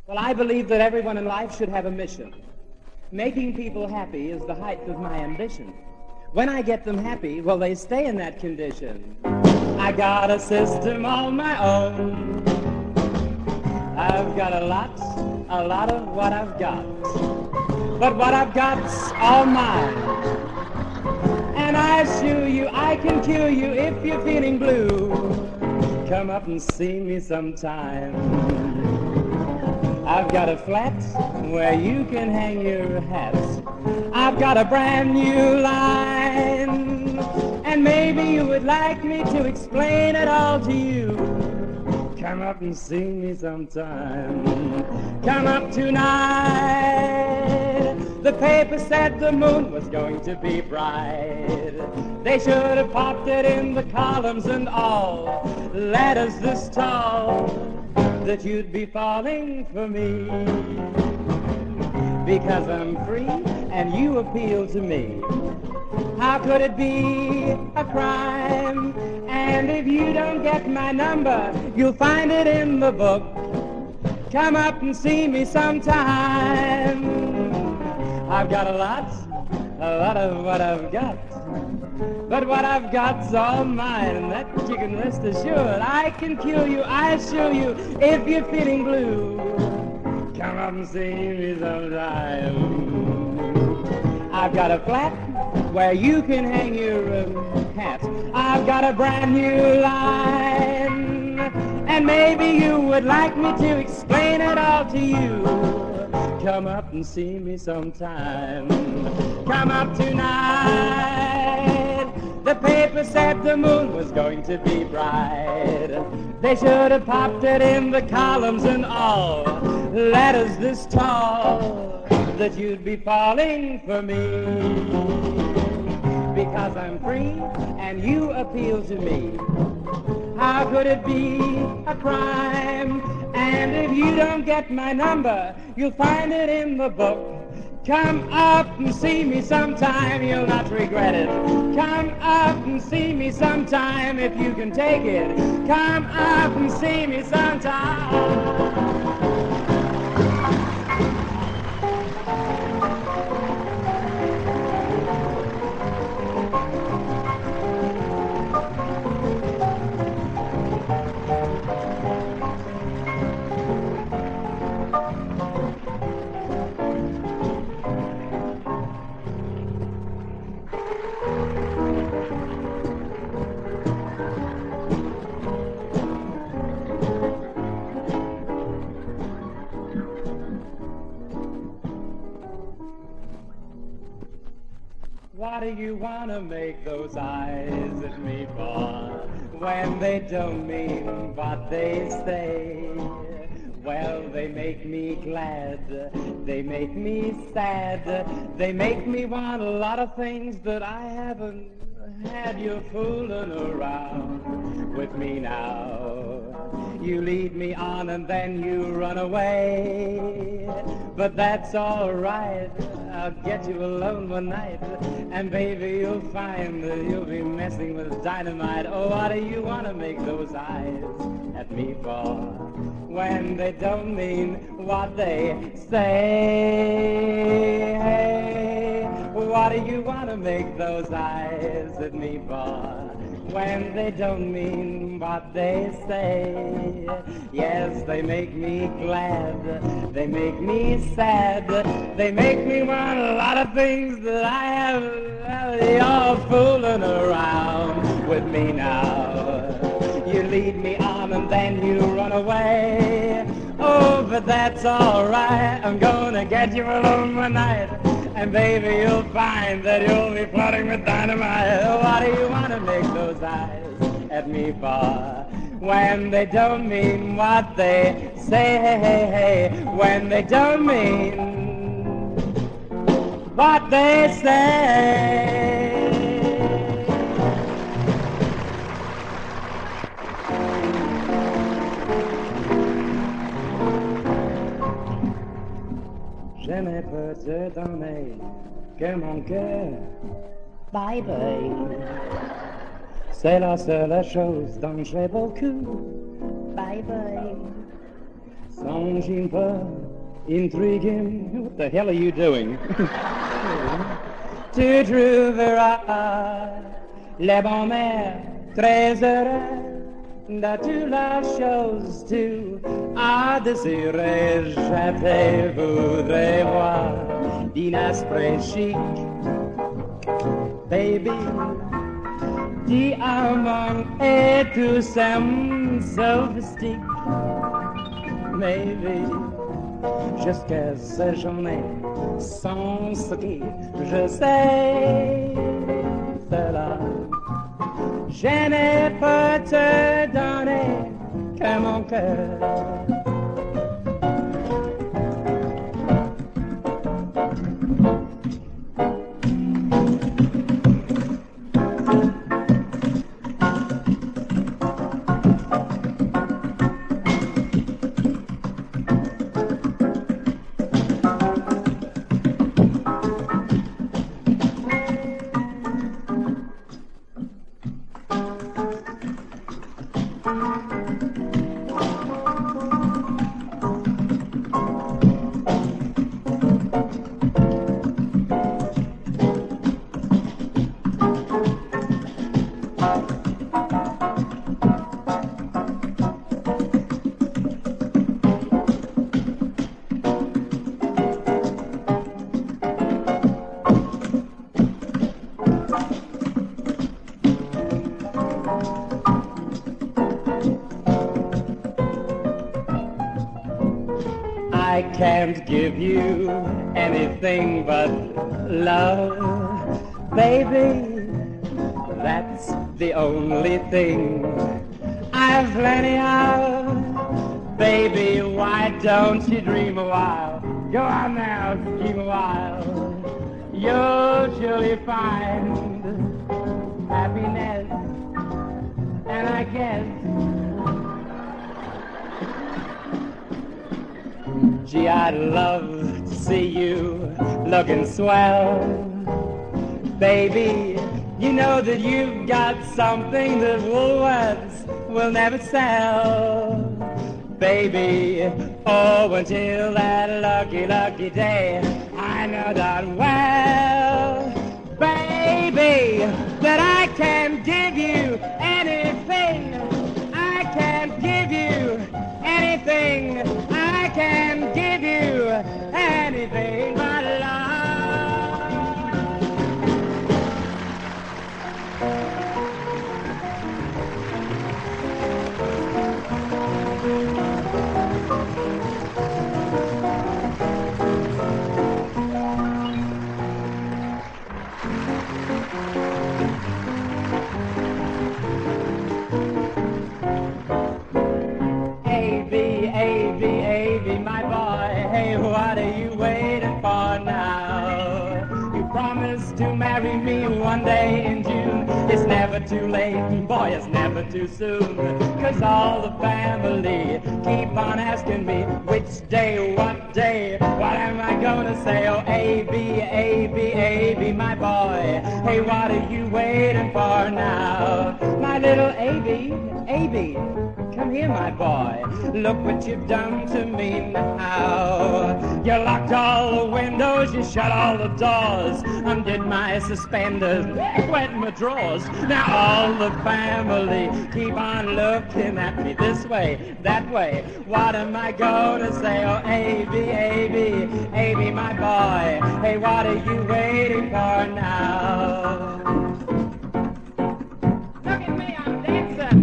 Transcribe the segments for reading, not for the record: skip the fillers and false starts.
Well, I believe that everyone in life should have a mission. Making people happy is the height of my ambition. When I get them happy, well, they stay in that condition. I got a system all my own. I've got a lot of what I've got. But what I've got's all mine. And I assure you, I can cure you if you're feeling blue. Come up and see me sometime. I've got a flat where you can hang your hat. I've got a brand new line. And maybe you would like me to explain it all to you. Come up and see me sometime. Come up tonight. The paper said the moon was going to be bright. They should have popped it in the columns and all. Ladders this tall, that you'd be falling for me. Because I'm free and you appeal to me. How could it be a crime? And if you don't get my number, you'll find it in the book. Come up and see me sometime. I've got a lot of what I've got. But what I've got's all mine, and that you can rest assured. I can cure you, I assure you, if you're feeling blue. Come up and see me sometime. I've got a flat where you can hang your hat. I've got a brand new line. And maybe you would like me to explain it all to you. Come up and see me sometime. Come up tonight. The paper said the moon was going to be bright. They should have popped it in the columns and all. Ladders this tall, that you'd be falling for me. Because I'm free and you appeal to me. How could it be a crime? And if you don't get my number, you'll find it in the book. Come up and see me sometime, you'll not regret it. Come up and see me sometime if you can take it. Come up and see me sometime. What do you want to make those eyes at me for, when they don't mean what they say? Well, they make me glad, they make me sad, they make me want a lot of things that I haven't had. You fooling around with me now. You lead me on and then you run away. But that's all right, I'll get you alone one night, and baby, you'll find that you'll be messing with dynamite. Oh, what do you want to make those eyes at me for, when they don't mean what they say? Hey, what do you want to make those eyes at me for, when they don't mean what they say? Yes, they make me glad, they make me sad, they make me want a lot of things that I have. You're fooling around with me now. You lead me on and then you run away. Oh, but that's all right, I'm gonna get you alone one night, and baby, you'll find that you'll be flooding with dynamite. What do you want to make those eyes at me for, when they don't mean what they say? Hey, hey, hey, when they don't mean what they say. Je n'ai peu de données que mon cœur. Bye bye. C'est la seule chose dont j'ai beaucoup. Bye bye. Son longing for intriguing. What the hell are you doing? Tu trouveras les bons mères très heureux de toute la chose tu as désiré. Je te voudrais voir d'inasprès baby. Diamant et tout some sophistique, maybe. Jusqu'à ce journée, sans ce qui je sais cela. Je n'ai pas te donner que mon cœur. I can't give you anything but love, baby. That's the only thing I've plenty of. Baby, why don't you dream a while? Go on now, scheme a while. You'll surely find happiness, and I guess gee, I'd love to see you looking swell. Baby, you know that you've got something that Woolworths will never sell. Baby, oh, until that lucky, lucky day, I know darn well, baby, that I can give you anything. I can give you anything. I can give you anything but love. A.B., my boy, hey, what are you waiting for now? You promised to marry me one day in June. It's never too late, boy, it's never too soon. 'Cause all the family keep on asking me, which day, what day, what am I gonna say? Oh, A.B., my boy, hey, what are you waiting for now? My little A.B., come here, my boy. Look what you've done to me now. You locked all the windows, you shut all the doors, undid my suspenders, wet my drawers. Now all the family keep on looking at me this way, that way. What am I gonna say? Oh, A.B., my boy. Hey, what are you waiting for now? Look at me, I'm dancing.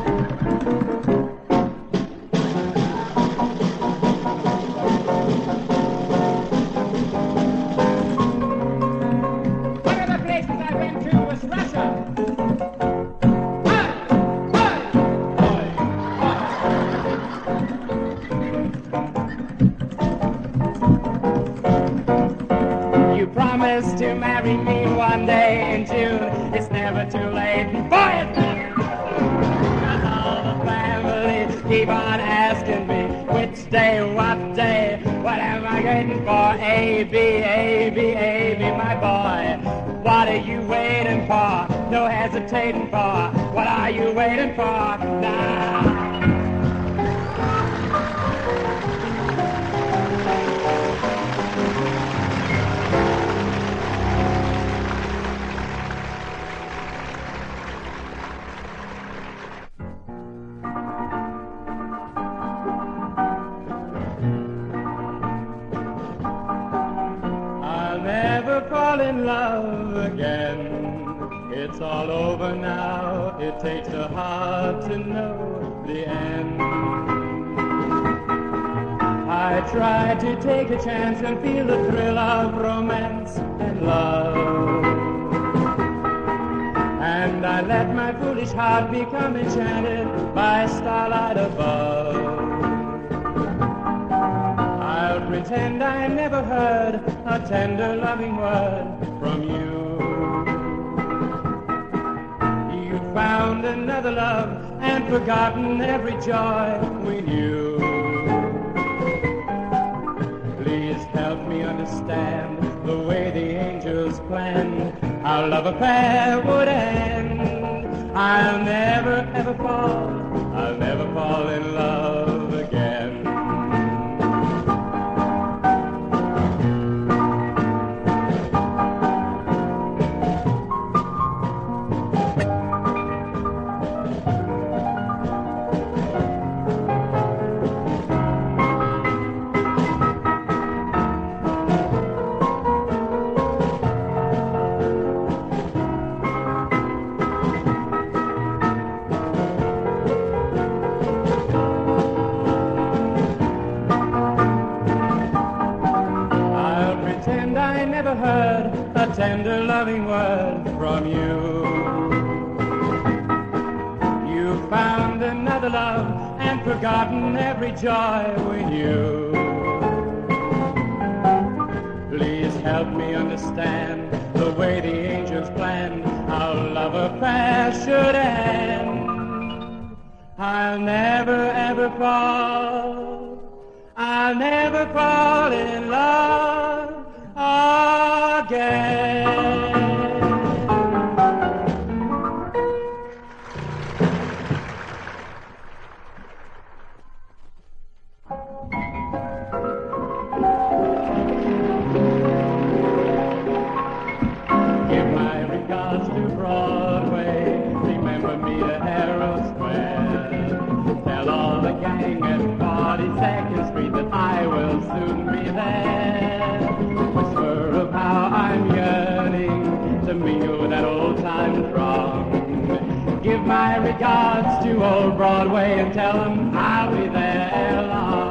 Promised to marry me one day in June. It's never too late. Boy, it's because all the family keep on asking me, which day, what am I waiting for? A.B., my boy. What are you waiting for? No hesitating for. What are you waiting for? Now. in love again. It's all over now, it takes a heart to know the end. I tried to take a chance and feel the thrill of romance and love, and I let my foolish heart become enchanted by starlight above. I'll pretend I never heard a tender loving word from you. You found another love and forgotten every joy we knew. Please help me understand the way the angels planned our love affair would end. I'll never ever fall, I'll never fall in love again. Heard a tender loving word from you. You found another love and forgotten every joy we knew. Please help me understand the way the angels planned our love affair should end. I'll never ever fall, I'll never fall in love again. Give my regards to Broadway. Remember me to Herald Square. Tell all the gang at 42nd Street that I will soon be there. Whisper of how I'm yearning to mingle with that old-time throng. Give my regards to old Broadway and tell them I'll be there long.